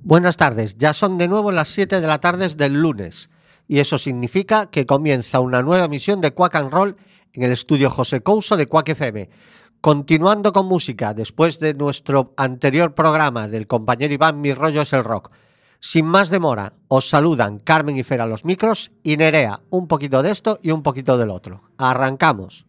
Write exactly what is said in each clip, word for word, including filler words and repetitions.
Buenas tardes, ya son de nuevo las siete de la tarde del lunes y eso significa que comienza una nueva emisión de Quack and Roll en el estudio José Couso de Quack F M. Continuando con música, después de nuestro anterior programa del compañero Iván Mi Rollo es el Rock. Sin más demora, os saludan Carmen y Fer a los micros y Nerea, un poquito de esto y un poquito del otro. Arrancamos.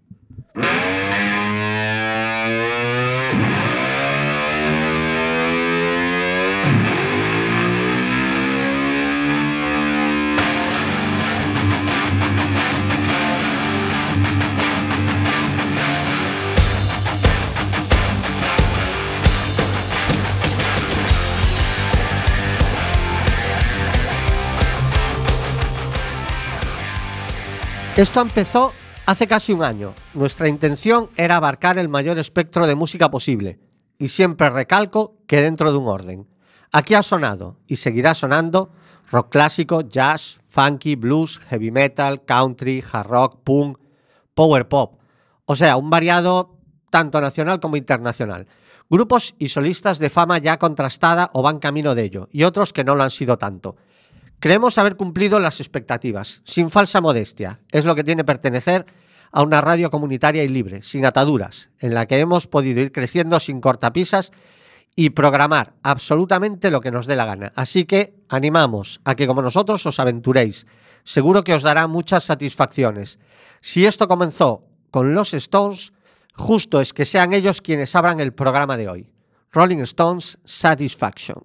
Esto empezó hace casi un año. Nuestra intención era abarcar el mayor espectro de música posible, y siempre recalco que dentro de un orden. Aquí ha sonado, y seguirá sonando, rock clásico, jazz, funky, blues, heavy metal, country, hard rock, punk, power pop. O sea, un variado tanto nacional como internacional. Grupos y solistas de fama ya contrastada o van camino de ello, y otros que no lo han sido tanto. Creemos haber cumplido las expectativas, sin falsa modestia. Es lo que tiene pertenecer a una radio comunitaria y libre, sin ataduras, en la que hemos podido ir creciendo sin cortapisas y programar absolutamente lo que nos dé la gana. Así que animamos a que como nosotros os aventuréis. Seguro que os dará muchas satisfacciones. Si esto comenzó con los Stones, justo es que sean ellos quienes abran el programa de hoy. Rolling Stones, Satisfaction.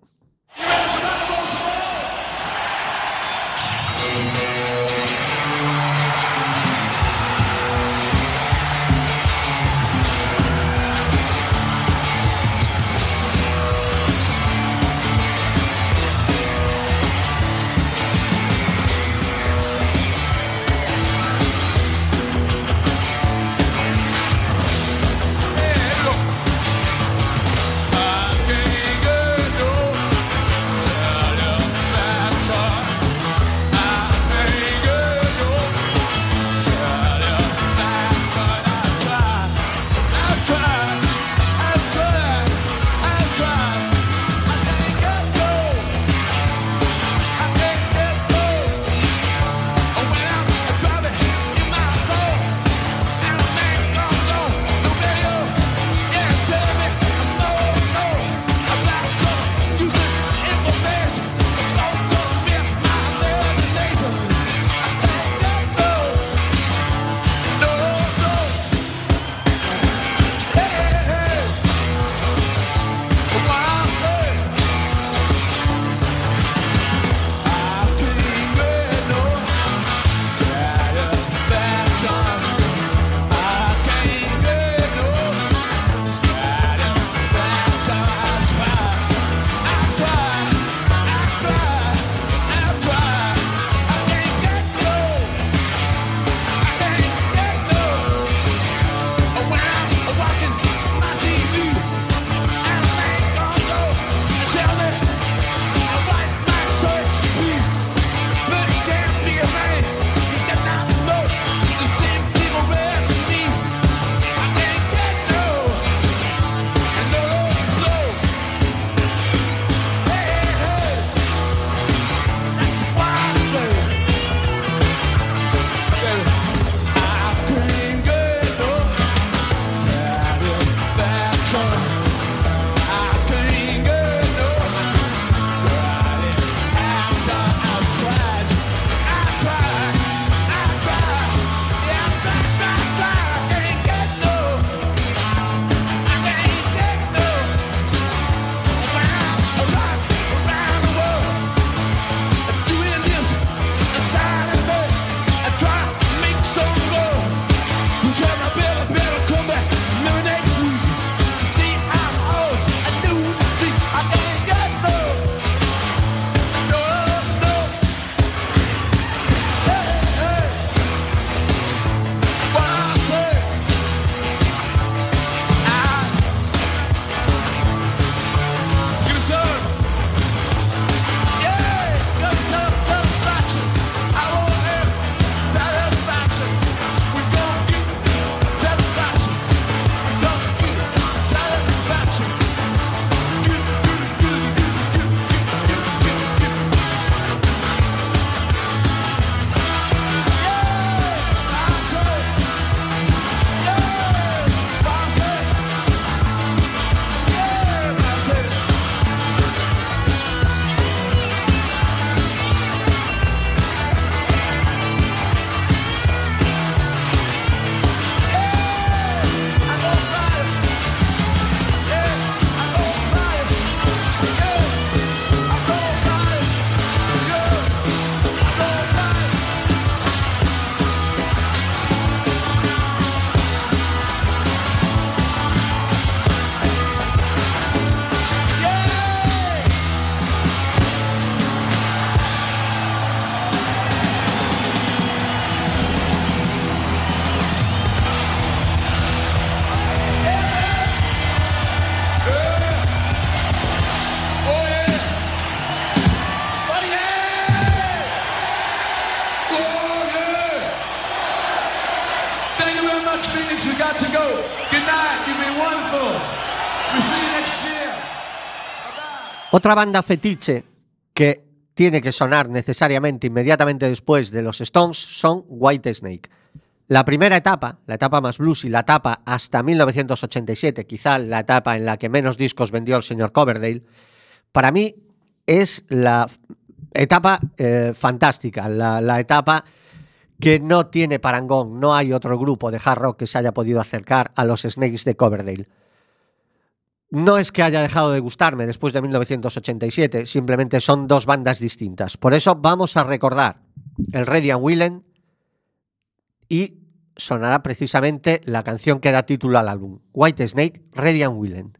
got to go. Good night. You've been wonderful. We'll see you next year. Bye-bye. Otra banda fetiche que tiene que sonar necesariamente inmediatamente después de los Stones son Whitesnake. La primera etapa, la etapa más bluesy, la etapa hasta mil novecientos ochenta y siete, quizá la etapa en la que menos discos vendió el señor Coverdale, para mí es la etapa eh, fantástica, la, la etapa que no tiene parangón. No hay otro grupo de hard rock que se haya podido acercar a los Snakes de Coverdale. No es que haya dejado de gustarme después de mil novecientos ochenta y siete, simplemente son dos bandas distintas. Por eso vamos a recordar el Ready and Willing y sonará precisamente la canción que da título al álbum, Whitesnake, Ready and Willing.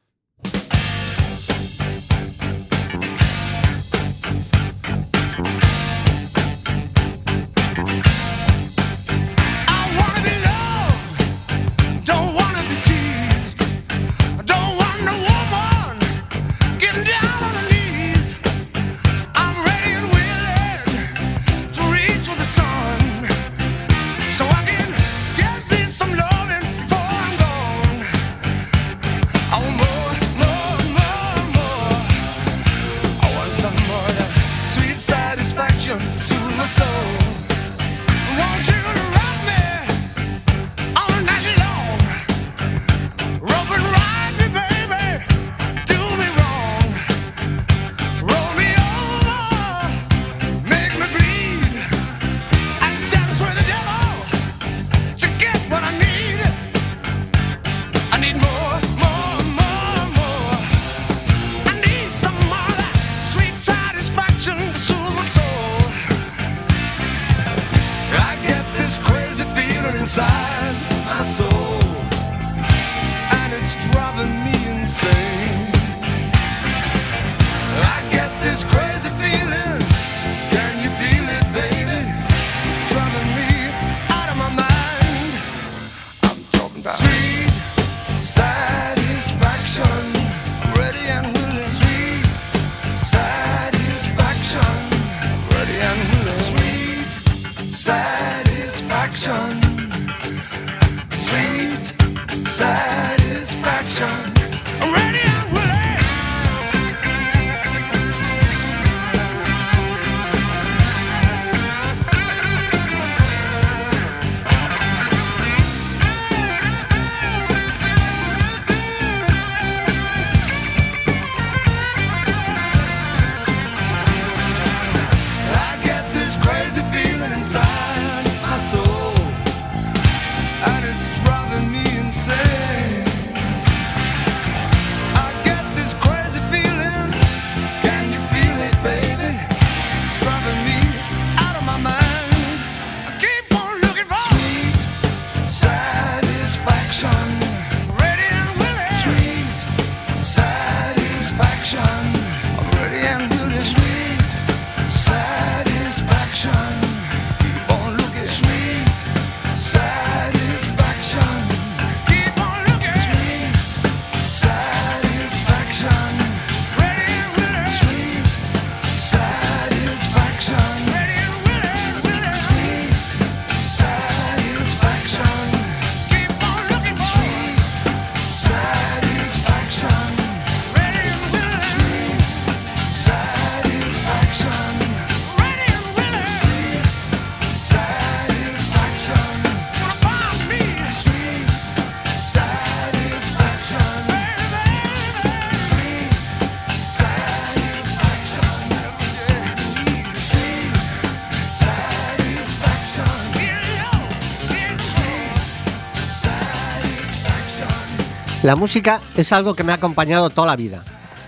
La música es algo que me ha acompañado toda la vida.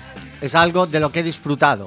Es algo de lo que he disfrutado.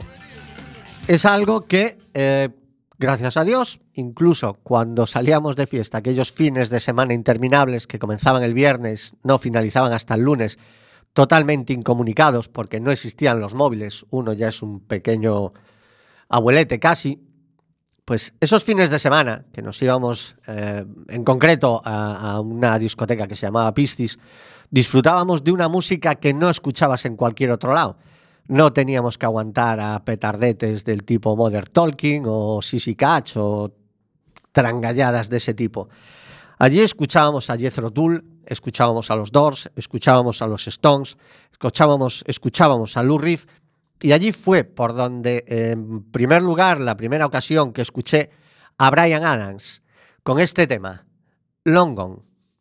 Es algo que, eh, gracias a Dios, incluso cuando salíamos de fiesta, aquellos fines de semana interminables que comenzaban el viernes, no finalizaban hasta el lunes, totalmente incomunicados porque no existían los móviles, uno ya es un pequeño abuelete casi, pues esos fines de semana que nos íbamos eh, en concreto a, a una discoteca que se llamaba Pistis, disfrutábamos de una música que no escuchabas en cualquier otro lado. No teníamos que aguantar a petardetes del tipo Modern Talking o Sissy Catch o trangalladas de ese tipo. Allí escuchábamos a Jethro Tull, escuchábamos a los Doors, escuchábamos a los Stones, escuchábamos, escuchábamos a Lou Reed, y allí fue por donde, en primer lugar, la primera ocasión que escuché a Bryan Adams con este tema, Long Gone.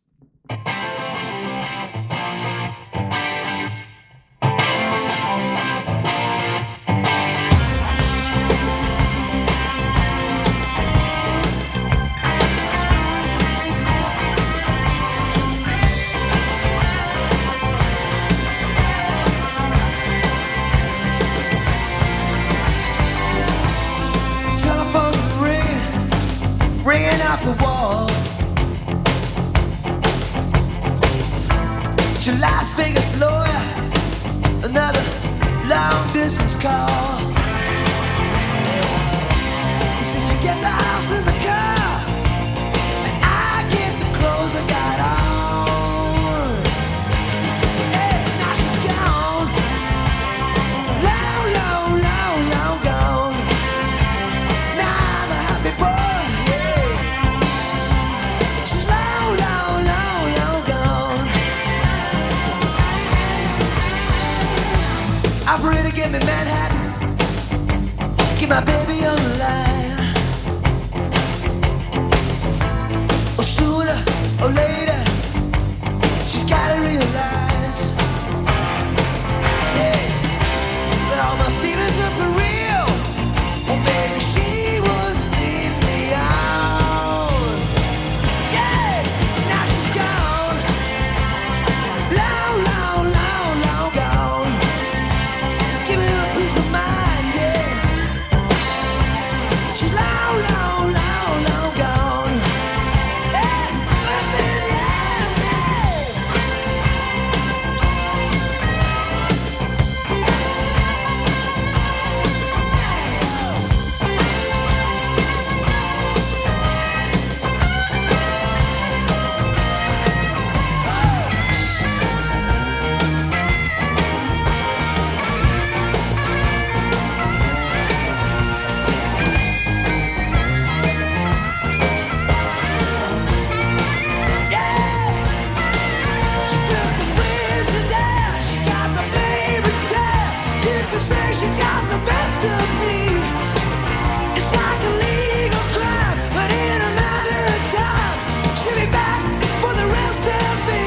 Ringing off the wall, it's your Las Vegas lawyer, another long distance call. He says you get the house and the car, and I get the clothes I got on. Hey, now she's gone, long, long, long, long gone. Now I'm a happy boy. Operator, give me Manhattan, keep my baby on the line. Oh, sooner or later, she's gotta realize, hey, that all my feelings were for real. Oh, maybe she was leading me on. Yeah, now she's gone, long, long, long, long gone. Give me a peace of mind, yeah. She's long, long, long, long gone. Yeah, up in the air, she got the best of me. It's like a legal crime, but in a matter of time, she'll be back for the rest of me.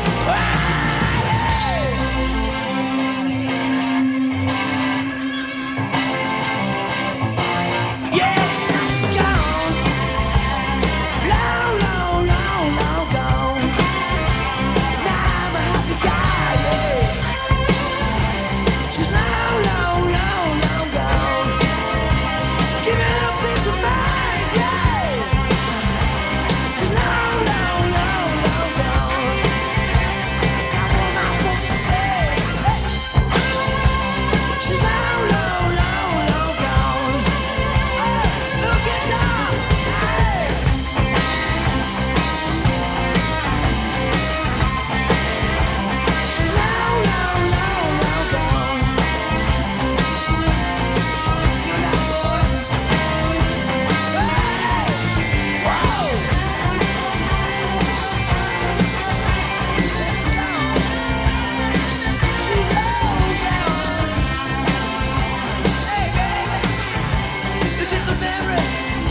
Yeah, she's gone, long, long, long, long gone. Now I'm a happy guy, yeah. She's long, long, long, long gone. Give me a piece of mind, yeah. She's long, long, long, long gone. Now what am I supposed to say? Hey. She's long, long, long, long gone. Hey, look at that. Hey. She's long, long, long, long gone. You know what? Hey! Whoa! It's gone. She's long gone. Hey, baby, it's just a memory.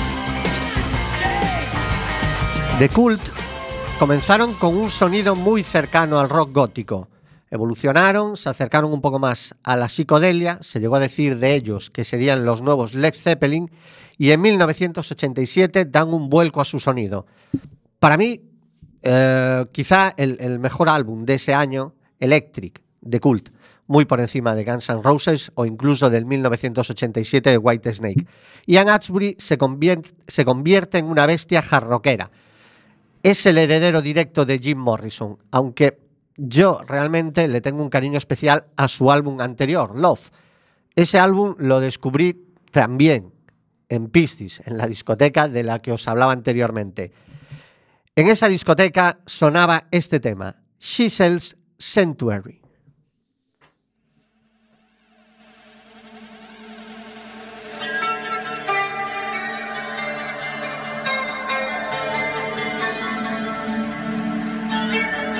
Hey. The Cult comenzaron con un sonido muy cercano al rock gótico. Evolucionaron, se acercaron un poco más a la psicodelia, se llegó a decir de ellos que serían los nuevos Led Zeppelin, y en mil novecientos ochenta y siete dan un vuelco a su sonido. Para mí, eh, quizá el, el mejor álbum de ese año, Electric, de Cult, muy por encima de Guns N' Roses o incluso del mil novecientos ochenta y siete de Whitesnake. Ian Astbury se convierte, se convierte en una bestia hardrockera. Es el heredero directo de Jim Morrison, aunque yo realmente le tengo un cariño especial a su álbum anterior, Love. Ese álbum lo descubrí también en Pixies, en la discoteca de la que os hablaba anteriormente. En esa discoteca sonaba este tema, She Sells Sanctuary. Hey.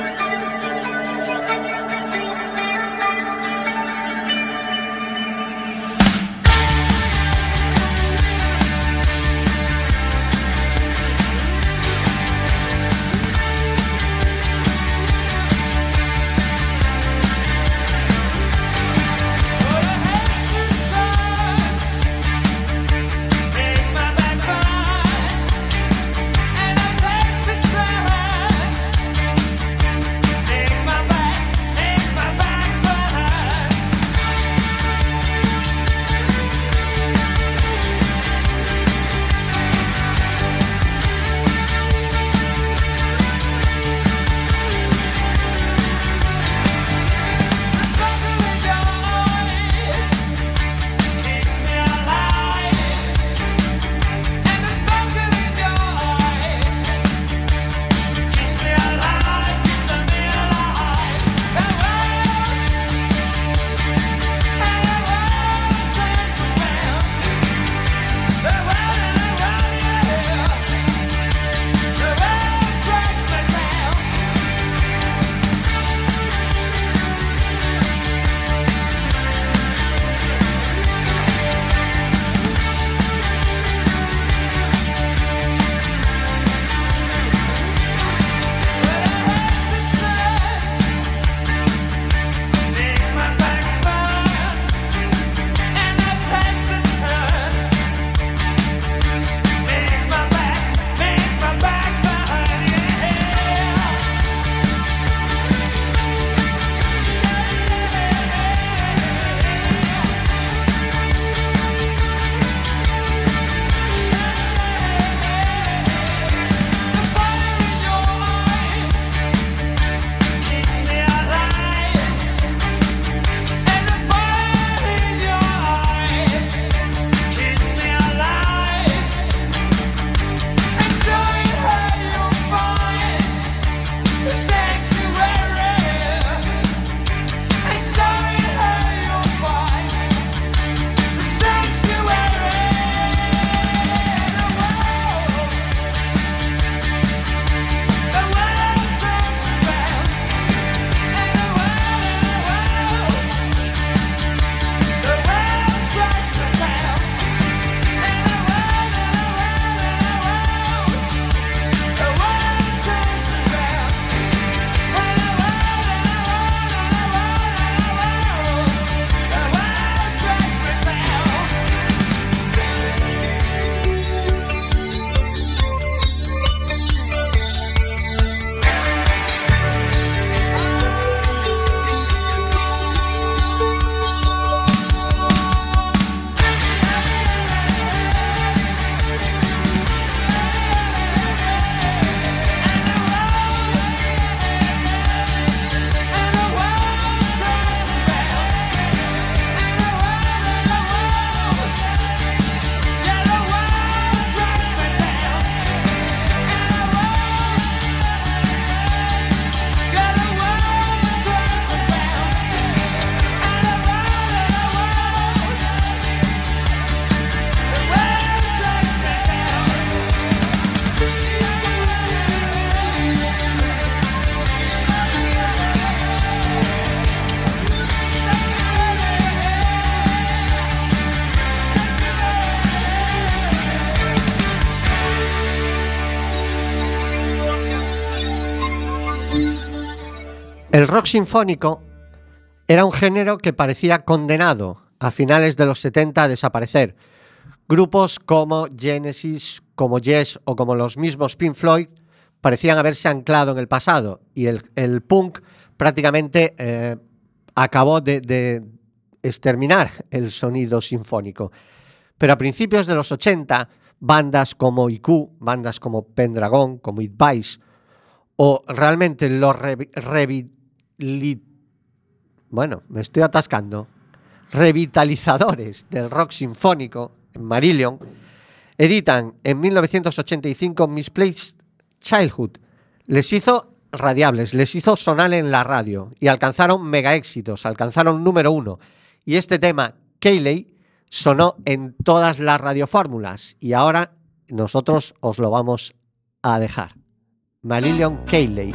El rock sinfónico era un género que parecía condenado a finales de los setenta a desaparecer. Grupos como Genesis, como Yes o como los mismos Pink Floyd parecían haberse anclado en el pasado y el, el punk prácticamente eh, acabó de, de exterminar el sonido sinfónico. Pero a principios de los ochenta, bandas como I Q, bandas como Pendragon, como It Vice, o realmente los revi- revi- bueno, me estoy atascando, revitalizadores del rock sinfónico, Marillion, editan en mil novecientos ochenta y cinco Misplaced Childhood. Les hizo radiables, les hizo sonar en la radio y alcanzaron mega éxitos, alcanzaron número uno. Y este tema, Keighley, sonó en todas las radiofórmulas y ahora nosotros os lo vamos a dejar. Marillion Keighley.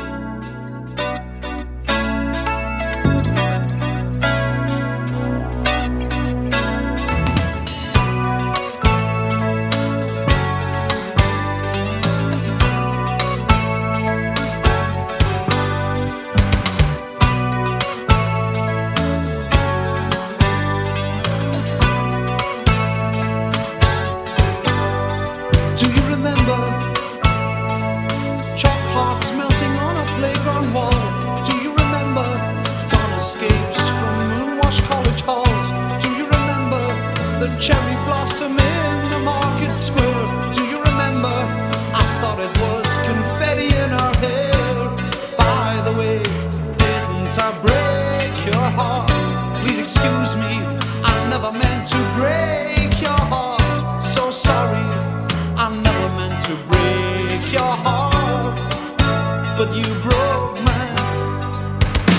Cherry blossom in the market square. Do you remember? I thought it was confetti in our hair. By the way, didn't I break your heart? Please excuse me, I never meant to break your heart. So sorry, I never meant to break your heart. But you broke mine.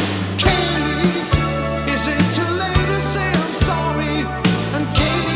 Katie, is it too late to say I'm sorry? And Katie,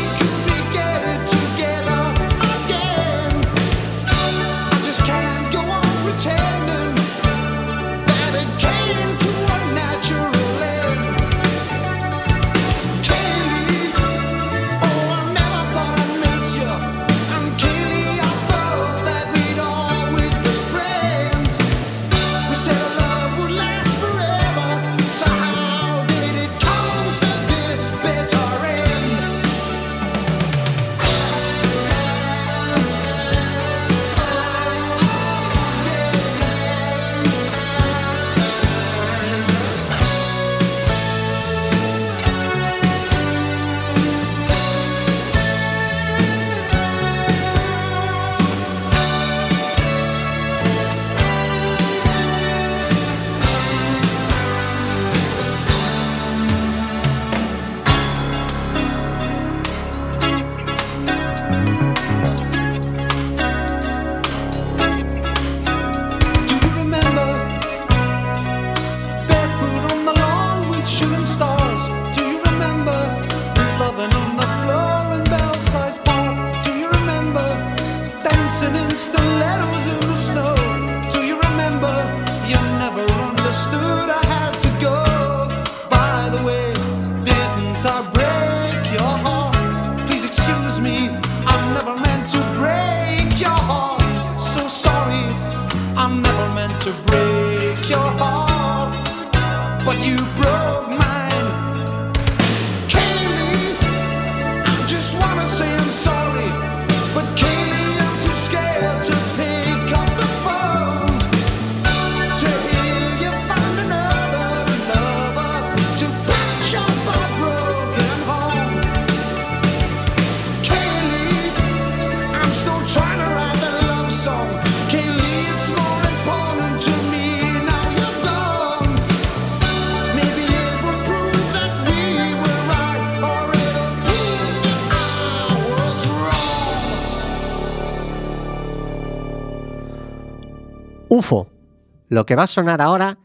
U F O. Lo que va a sonar ahora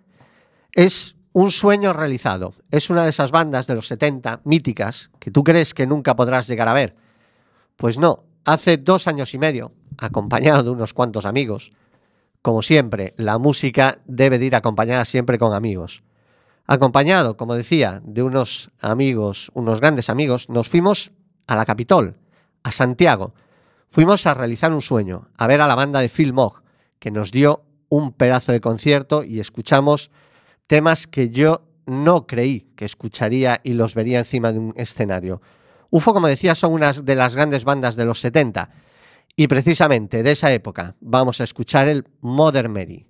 es un sueño realizado. Es una de esas bandas de los setenta, míticas, que tú crees que nunca podrás llegar a ver. Pues no, hace dos años y medio, acompañado de unos cuantos amigos, como siempre, la música debe de ir acompañada siempre con amigos. Acompañado, como decía, de unos amigos, unos grandes amigos, nos fuimos a la Capitol, a Santiago. Fuimos a realizar un sueño, a ver a la banda de Phil Mogg, que nos dio un pedazo de concierto y escuchamos temas que yo no creí que escucharía y los vería encima de un escenario. U F O, como decía, son una de las grandes bandas de los setenta y precisamente de esa época vamos a escuchar el Mother Mary.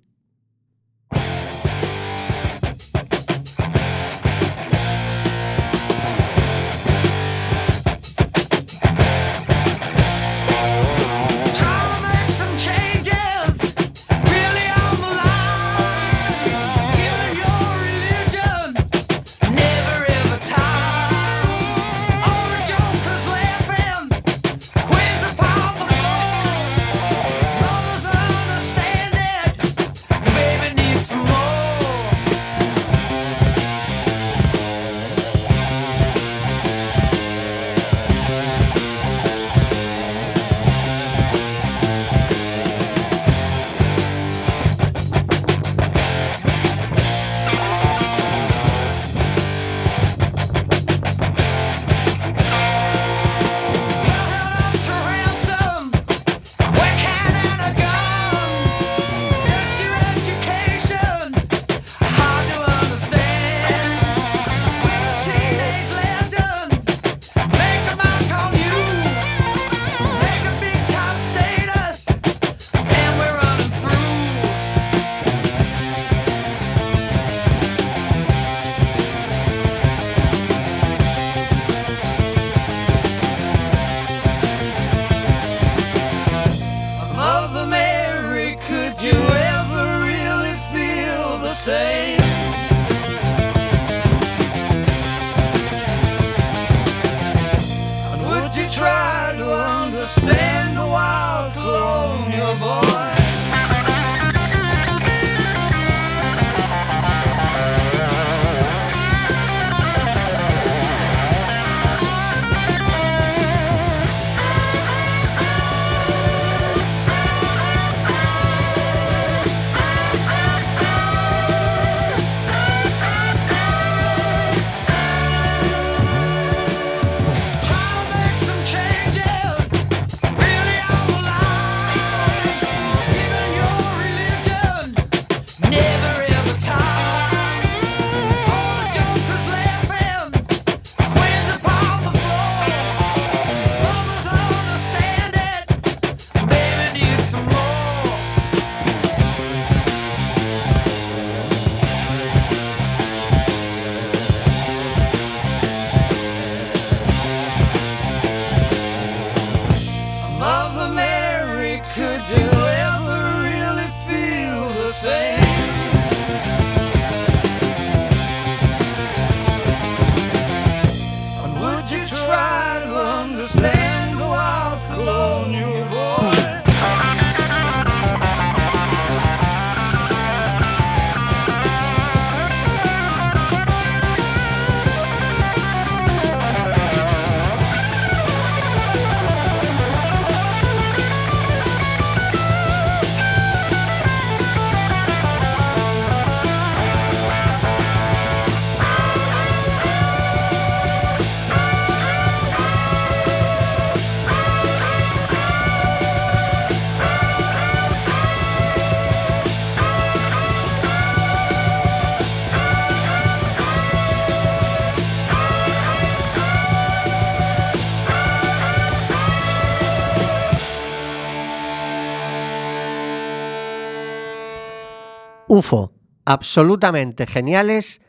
U F O, absolutamente geniales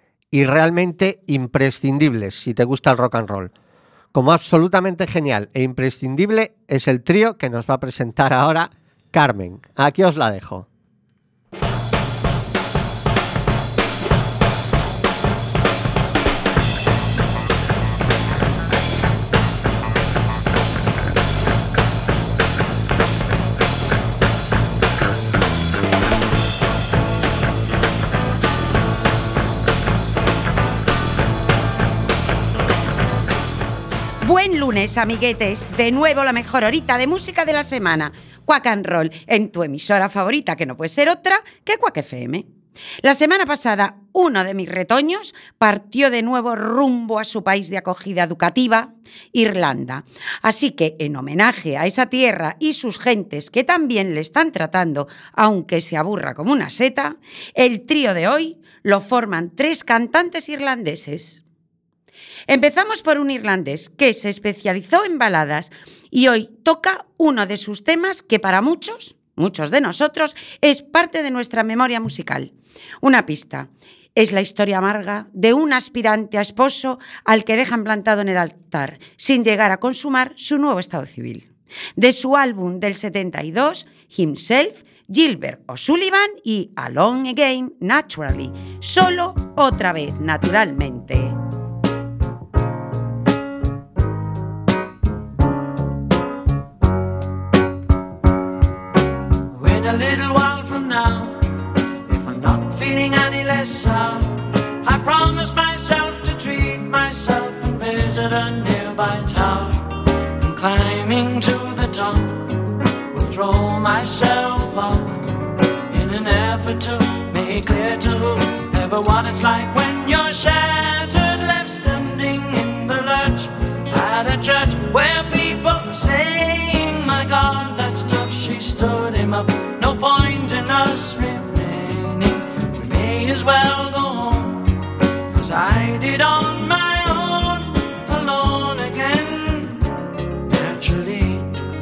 y realmente imprescindibles si te gusta el rock and roll. Como absolutamente genial e imprescindible es el trío que nos va a presentar ahora Carmen. Aquí os la dejo. Buen lunes, amiguetes. De nuevo la mejor horita de música de la semana. Quack and Roll, en tu emisora favorita, que no puede ser otra que Quack F M. La semana pasada, uno de mis retoños partió de nuevo rumbo a su país de acogida educativa, Irlanda. Así que, en homenaje a esa tierra y sus gentes que también le están tratando, aunque se aburra como una seta, el trío de hoy lo forman tres cantantes irlandeses. Empezamos por un irlandés que se especializó en baladas y hoy toca uno de sus temas que para muchos, muchos de nosotros, es parte de nuestra memoria musical. Una pista. Es la historia amarga de un aspirante a esposo al que dejan plantado en el altar sin llegar a consumar su nuevo estado civil. De su álbum del setenta y dos, Himself, Gilbert O'Sullivan y Alone Again, Naturally, solo otra vez, naturalmente. When a little while from now, if I'm not feeling any less sound, I promise myself to treat myself and visit a nearby tower. And climbing to the top, will throw myself off in an effort to make clear to whoever what it's like when you're shattered, left standing in the lurch at a church where people are saying, my God, that stuff, she stood him up. No point in us remaining, we may as well go home, as I did on my own, alone again, naturally.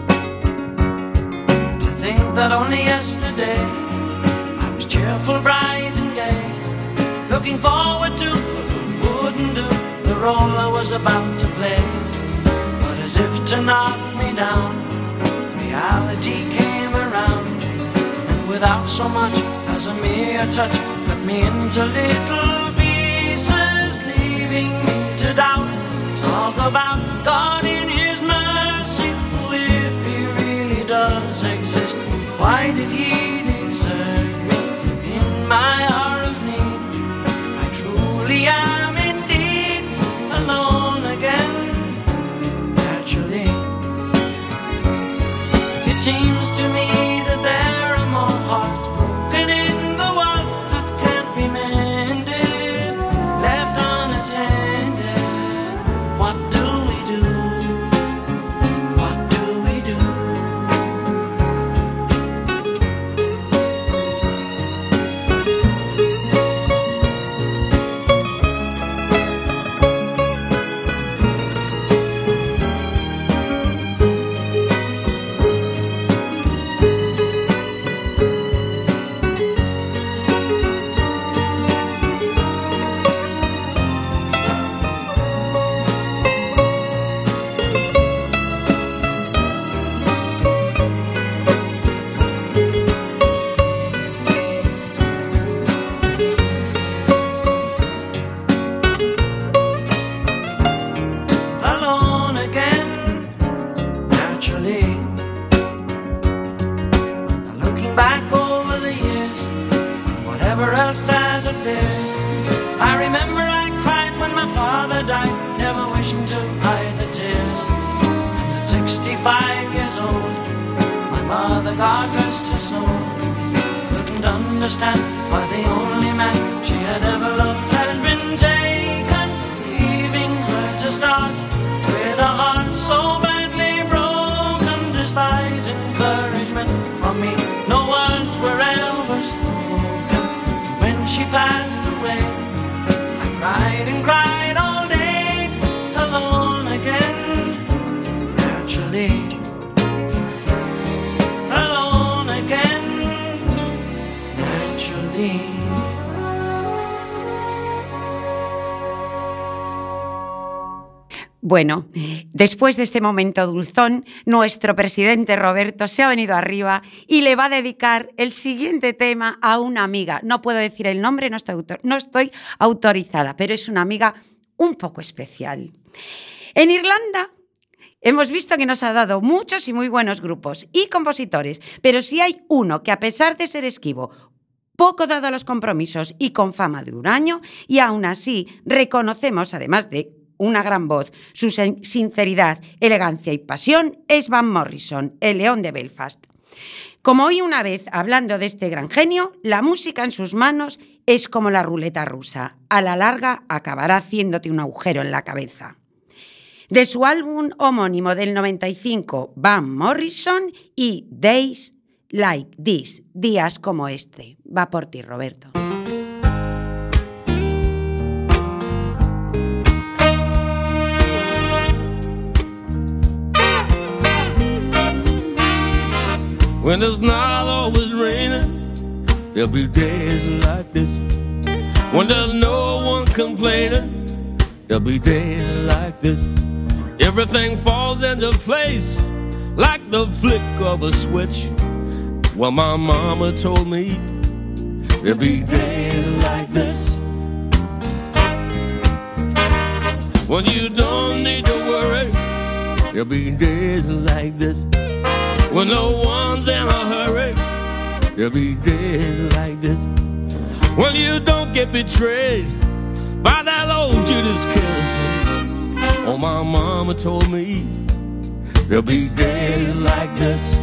To think that only yesterday I was cheerful, bright and gay, looking forward to what wouldn't do the role I was about to play. But as if to knock me down, reality came around, and without so much as a mere touch, cut me into little pieces, leaving me to doubt. Talk about God in His mercy, if He really does exist, why did He desert me in my hour of need? I truly am indeed alone again, naturally. It seems to me that there are more hearts broken in the world that can't be mended, left unattended. What do we do? What do we do? Alone again, naturally. Now looking back over the years, whatever else that appears, I remember I cried when my father died, never wishing to hide the tears. And at sixty-five years old, my mother, God rest her soul, couldn't understand why the only man she had ever loved had been taken, leaving her to start with a heart so badly broken. Despite encouragement from me, no words were ever spoken. When she passed away, I cried and cried all day, alone again, naturally. Alone again, naturally. Bueno, después de este momento dulzón, nuestro presidente Roberto se ha venido arriba y le va a dedicar el siguiente tema a una amiga. No puedo decir el nombre, no estoy, autor- no estoy autorizada, pero es una amiga un poco especial. En Irlanda hemos visto que nos ha dado muchos y muy buenos grupos y compositores, pero si hay uno que, a pesar de ser esquivo, poco dado a los compromisos y con fama de huraño, y aún así reconocemos, además de una gran voz, su sin- sinceridad, elegancia y pasión, es Van Morrison, el león de Belfast. Como oí una vez hablando de este gran genio, la música en sus manos es como la ruleta rusa. A la larga acabará haciéndote un agujero en la cabeza. De su álbum homónimo del noventa y cinco, Van Morrison y Days Like This, días como este. Va por ti, Roberto. When it's not always raining, there'll be days like this. When there's no one complaining, there'll be days like this. Everything falls into place like the flick of a switch. Well, my mama told me there'll be days like this. When you don't need to worry, there'll be days like this. When no one's in a hurry, there'll be days like this. When you don't get betrayed by that old Judas kiss. Oh, my mama told me there'll be days like this.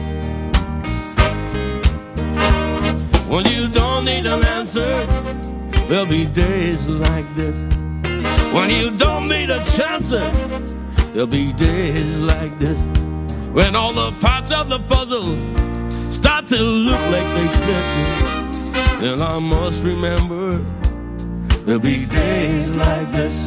When you don't need an answer, there'll be days like this. When you don't need a chance, there'll be days like this. When all the parts of the puzzle start to look like they fit, then I must remember there'll be days like this.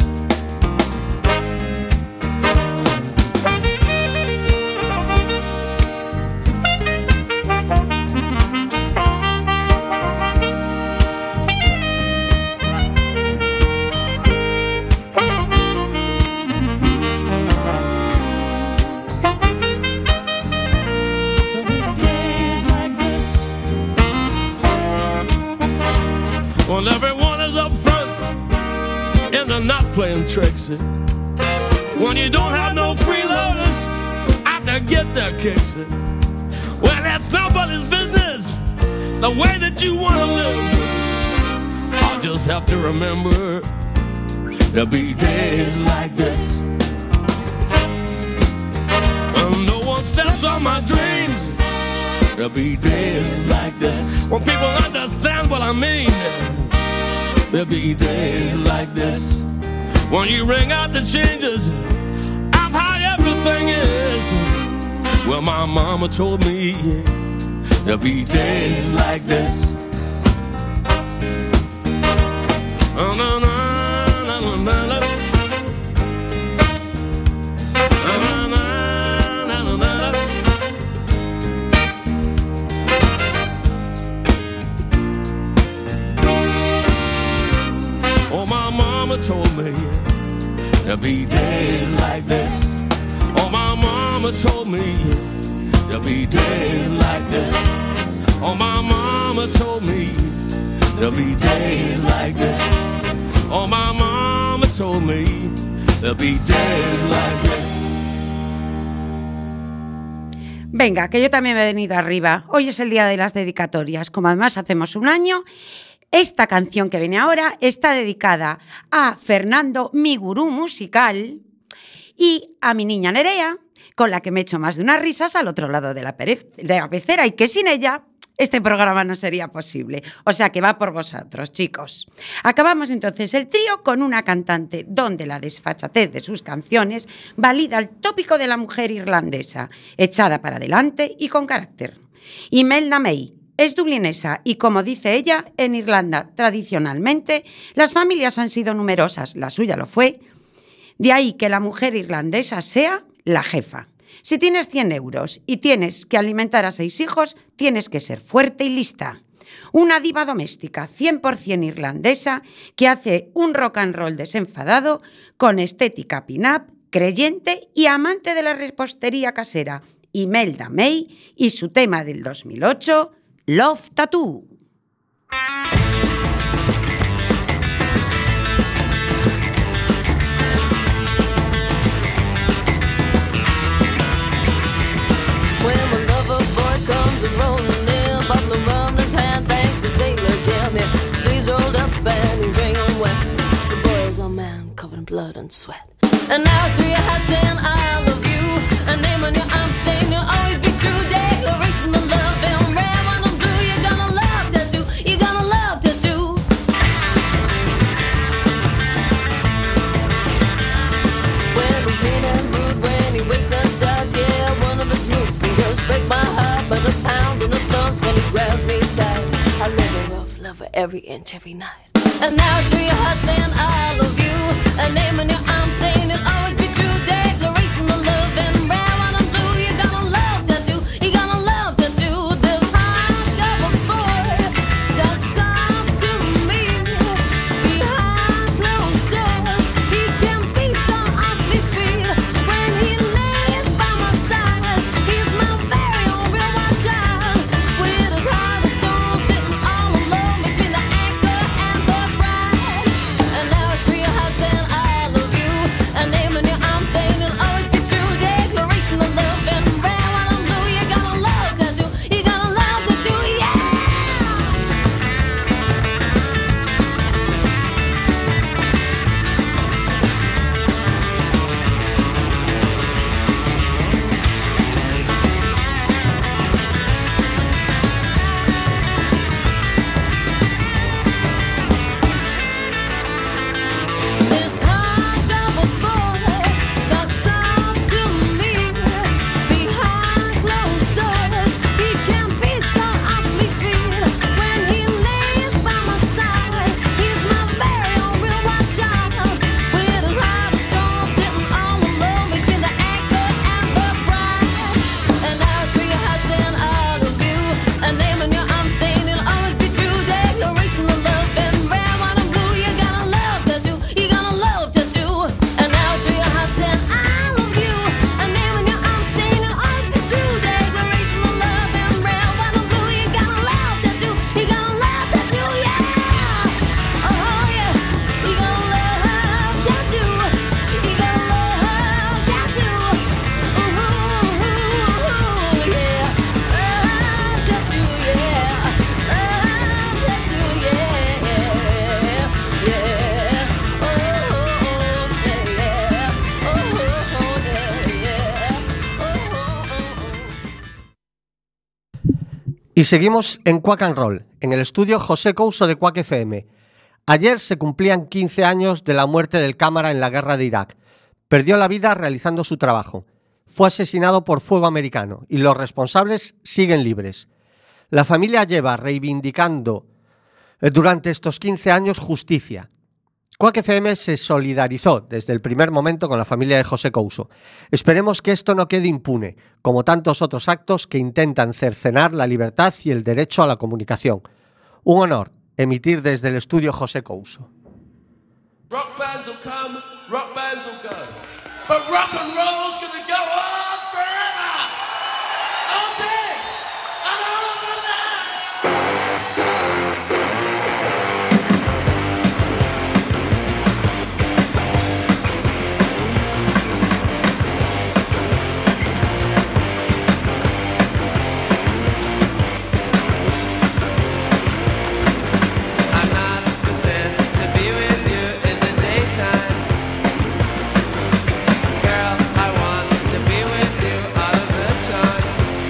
When everyone is up front and they're not playing tricks. When you don't have no freeloaders out to get their kicks. Well, that's nobody's business, the way that you want to live. I'll just have to remember there'll be days like this. When no one steps on my dreams, there'll be days like this. When people understand what I mean, there'll be days like this. When you ring out the changes of how everything is. Well, my mama told me there'll be days like this. Oh, no, no, no, no, no, no. Told me there'll be days like this. Oh, my mama told me there'll be days like this. Oh, my mama told me there'll be days like this. Oh, my mama told me there'll be days like this. Venga, que yo también me he venido arriba. Hoy es el día de las dedicatorias. Como además hacemos un año, esta canción que viene ahora está dedicada a Fernando, mi gurú musical, y a mi niña Nerea, con la que me echo más de unas risas al otro lado de la, pere- de la pecera, y que sin ella este programa no sería posible. O sea que va por vosotros, chicos. Acabamos entonces el trío con una cantante donde la desfachatez de sus canciones valida el tópico de la mujer irlandesa, echada para adelante y con carácter. Imelda May es dublinesa y, como dice ella, en Irlanda tradicionalmente las familias han sido numerosas, la suya lo fue, de ahí que la mujer irlandesa sea la jefa. Si tienes cien euros y tienes que alimentar a seis hijos, tienes que ser fuerte y lista. Una diva doméstica cien por ciento irlandesa que hace un rock and roll desenfadado con estética pin-up, creyente y amante de la repostería casera, Imelda May, y su tema del dos mil ocho, Love Tattoo. When my lover boy comes a rolling in, bottle of rum in his hand, thanks to Sailor Jim. Yeah, sleeves rolled up and he's ringing wet. The boy is a man covered in blood and sweat. And now through your heart saying I love you, a name on your arm saying you'll always be true. Declaration of love and red, when I'm blue, you're gonna love tattoo, you're gonna love tattoo. When he's mean and rude, when he wakes and starts, yeah, one of his moves can just break my heart, but the pounds and the thumbs when he grabs me tight. I love a rough lover every inch, every night. And now through your heart saying I love you, a name in your arm saying it'll always be true. Declaration of love and red, when I'm blue, you're gonna love tattoo, you're gonna love tattoo. Y seguimos en Quack and Roll, en el estudio José Couso de Quack F M. Ayer se cumplían quince años de la muerte del cámara en la guerra de Irak. Perdió la vida realizando su trabajo. Fue asesinado por fuego americano y los responsables siguen libres. La familia lleva reivindicando eh, durante estos quince años justicia. Quack F M se solidarizó desde el primer momento con la familia de José Couso. Esperemos que esto no quede impune, como tantos otros actos que intentan cercenar la libertad y el derecho a la comunicación. Un honor emitir desde el estudio José Couso. Rock bands will come, rock bands will go. But rock and roll's gonna go on forever! All day and all of the night! I'm not content to be with you in the daytime. Girl, I want to be with you all of the time.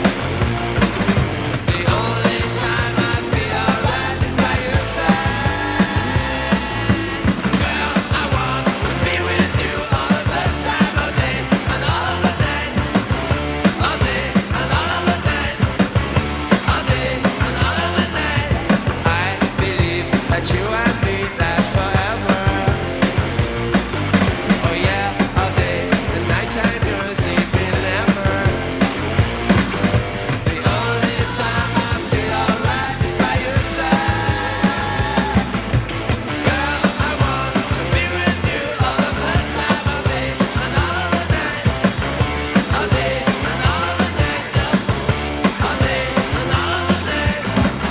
The only time I feel alright is by your side. Girl, I want to be with you all of the time, all day and all of the night. All day and all of the night. All day and all of the night. I believe that you and me last forever. Oh yeah, all day and nighttime you're sleeping never. The only time I feel alright is by your side. Girl, I want to be with you all of the time, all day and all of the night. All day and all of the night. All day and all of the night.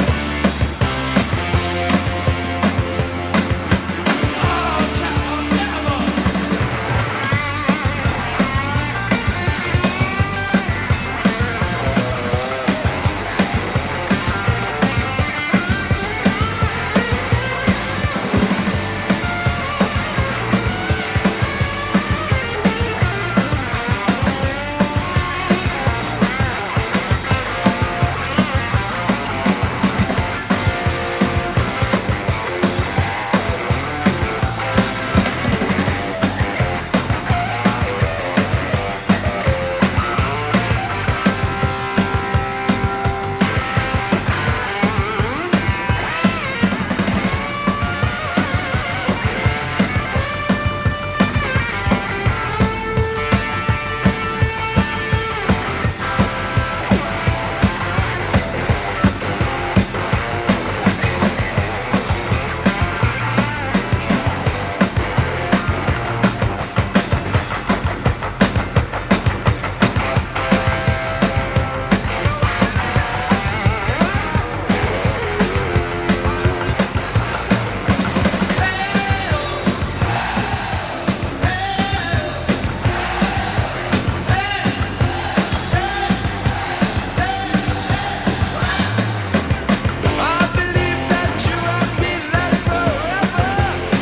I believe that you and me last forever.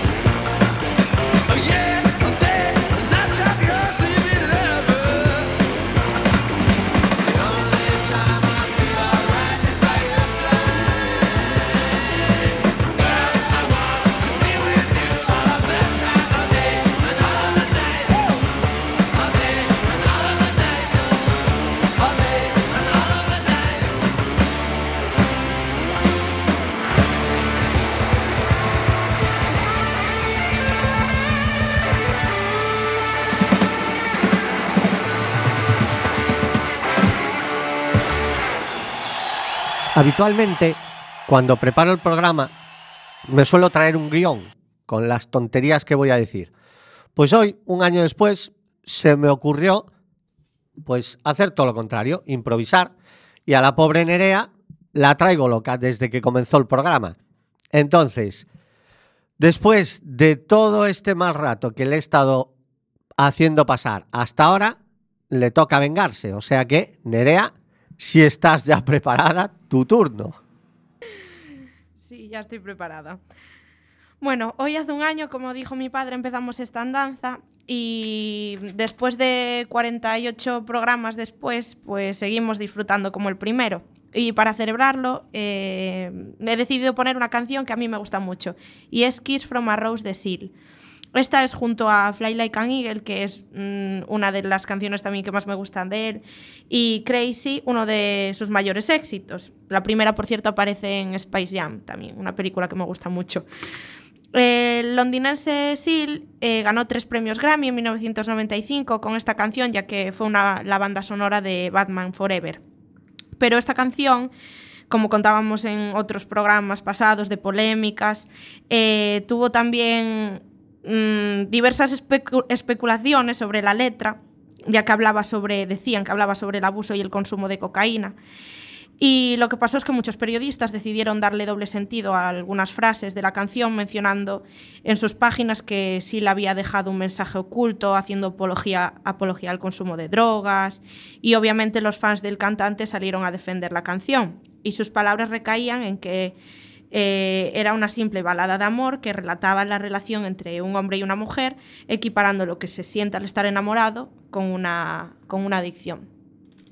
Oh yeah, all day and nighttime you're sleeping never. The only time I feel alright is by your side. Girl, I want to be with you all of the time, all day and all of the night. All day and all of the night. All day and all of the night. Habitualmente, cuando preparo el programa, me suelo traer un guión con las tonterías que voy a decir. Pues hoy, un año después, se me ocurrió pues hacer todo lo contrario, improvisar, y a la pobre Nerea la traigo loca desde que comenzó el programa. Entonces, después de todo este mal rato que le he estado haciendo pasar hasta ahora, le toca vengarse. O sea que, Nerea, si estás ya preparada, tu turno. Sí, ya estoy preparada. Bueno, hoy hace un año, como dijo mi padre, empezamos esta andanza y después de cuarenta y ocho programas después, pues seguimos disfrutando como el primero. Y para celebrarlo eh, he decidido poner una canción que a mí me gusta mucho y es Kiss from a Rose de Seal. Esta es junto a Fly Like an Eagle, que es mmm, una de las canciones también que más me gustan de él, y Crazy, uno de sus mayores éxitos. La primera, por cierto, aparece en Space Jam, también una película que me gusta mucho. El londinense Seal eh, ganó tres premios Grammy en mil novecientos noventa y cinco con esta canción, ya que fue una, la banda sonora de Batman Forever. Pero esta canción, como contábamos en otros programas pasados de polémicas, eh, tuvo también mmm, diversas especu- especulaciones sobre la letra, ya que hablaba sobre, decían que hablaba sobre el abuso y el consumo de cocaína. Y lo que pasó es que muchos periodistas decidieron darle doble sentido a algunas frases de la canción, mencionando en sus páginas que sí le había dejado un mensaje oculto, haciendo apología, apología al consumo de drogas, y obviamente los fans del cantante salieron a defender la canción. Y sus palabras recaían en que eh, era una simple balada de amor que relataba la relación entre un hombre y una mujer, equiparando lo que se siente al estar enamorado con una, con una adicción.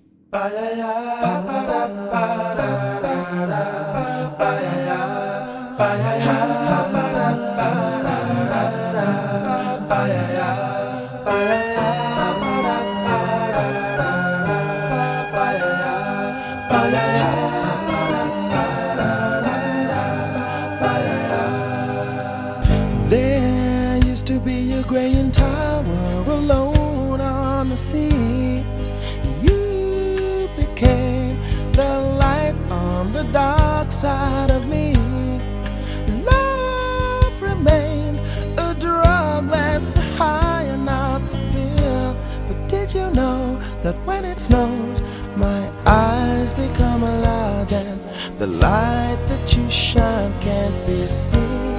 There used to be a graying tower alone on the sea. You became the light on the dark side of me. Love remains a drug that's the high and not the pill. But did you know that when it snows, my eyes become large and the light that you shine can't be seen?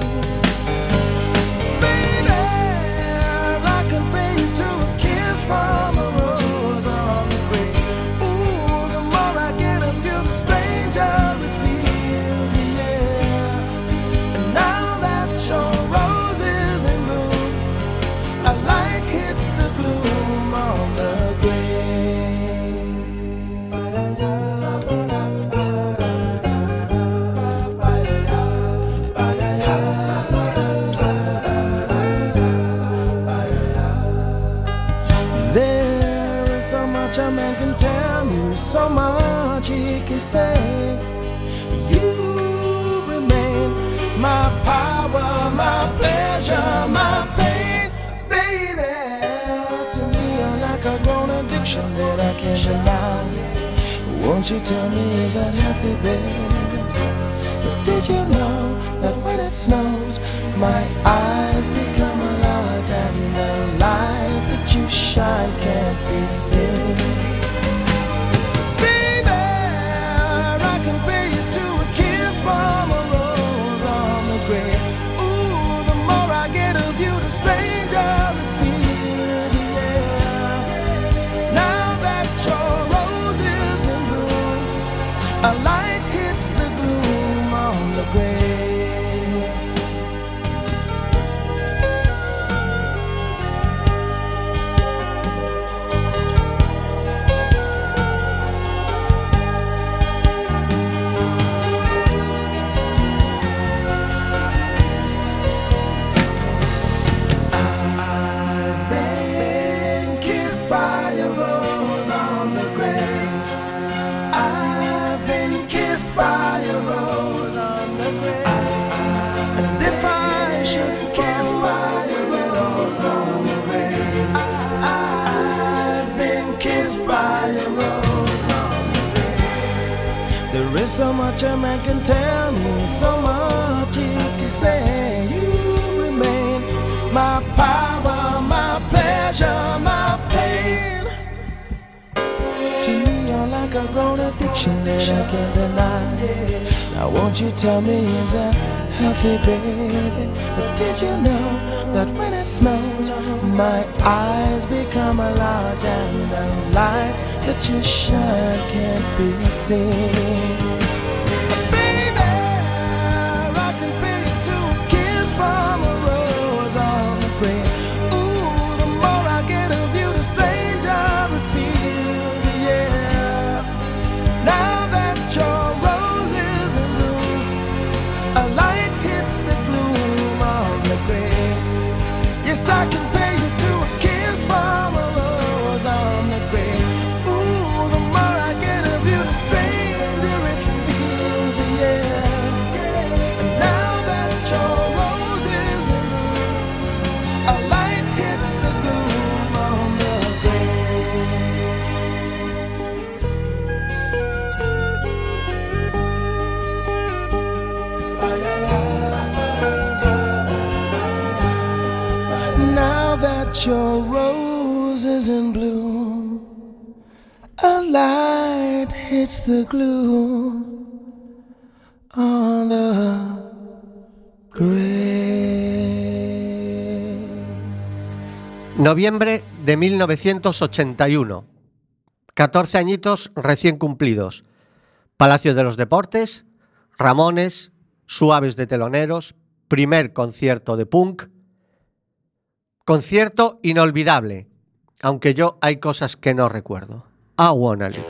From a rose on the grave. Ooh, the more I get of you, stranger it feels, yeah. And now that your rose is in bloom, a light hits the gloom on the a man can tell you, so much he can say. You remain my power, my pleasure, my pain, baby. To me, you're like a grown addiction that I can't deny. Won't you tell me, is that healthy, baby? But did you know that when it snows, my eyes become large and the light that you shine can't be seen? Baby, I can pay you to a kiss from a rose on the grave. Ooh, the more I get of you, the stranger it feels, yeah. Now that your rose is in bloom, a light hits the gloom on the grave. There is so much a man can tell me, so much he can say. You remain my power, my pleasure, my pain. To me, you're like a grown addiction that I can't deny. Now won't you tell me, is that healthy, baby? But did you know that when it snows, my eyes become large and the light that you shine can't be seen? Baby, I can pay you to a kiss from a rose on the grave. Ooh, the more I get of you, the stranger it feels, yeah. Now that you're A light hits the glue on the grave. Noviembre de mil novecientos ochenta y uno. catorce añitos recién cumplidos. Palacio de los Deportes, Ramones, Suaves de Teloneros, primer concierto de punk. Concierto inolvidable, aunque yo hay cosas que no recuerdo. I Wanna Live.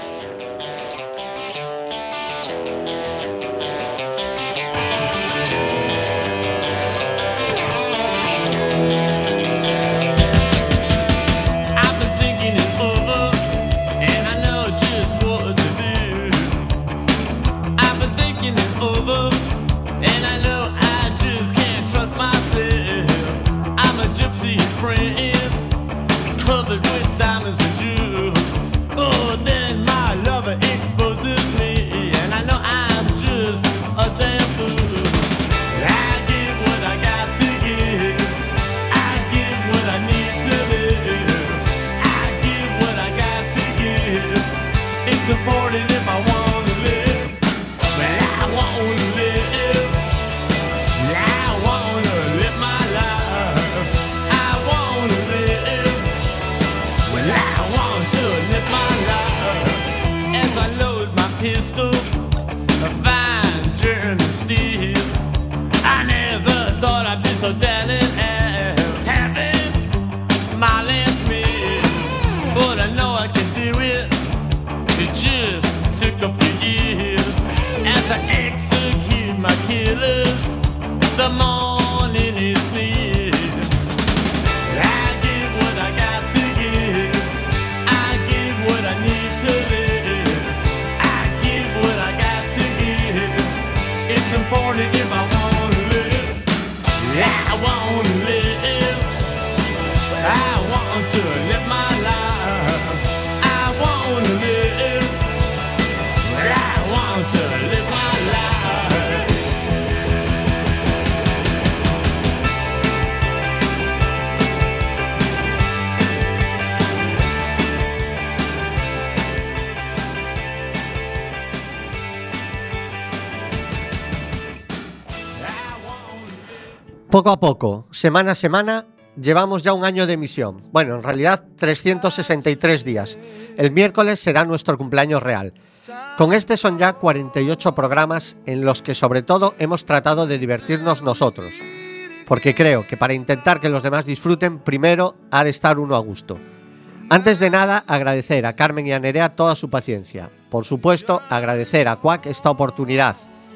Poco a poco, semana a semana, llevamos ya un año de emisión. Bueno, en realidad trescientos sesenta y tres días. El miércoles será nuestro cumpleaños real. Con este son ya cuarenta y ocho programas en los que sobre todo hemos tratado de divertirnos nosotros. Porque creo que para intentar que los demás disfruten, primero ha de estar uno a gusto. Antes de nada, agradecer a Carmen y a Nerea toda su paciencia. Por supuesto, agradecer a Quack esta oportunidad.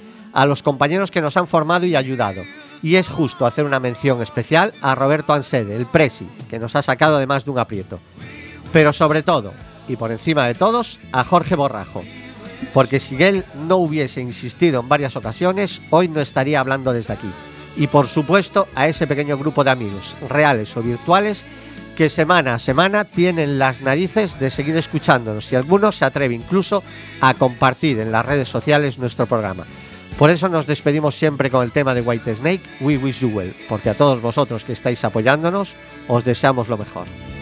A los compañeros que nos han formado y ayudado. Y es justo hacer una mención especial a Roberto Ansede, el Presi, que nos ha sacado de más de un aprieto. Pero sobre todo, y por encima de todos, a Jorge Borrajo. Porque si él no hubiese insistido en varias ocasiones, hoy no estaría hablando desde aquí. Y por supuesto, a ese pequeño grupo de amigos, reales o virtuales, que semana a semana tienen las narices de seguir escuchándonos y algunos se atreve incluso a compartir en las redes sociales nuestro programa. Por eso nos despedimos siempre con el tema de Whitesnake, We Wish You Well, porque a todos vosotros que estáis apoyándonos, os deseamos lo mejor.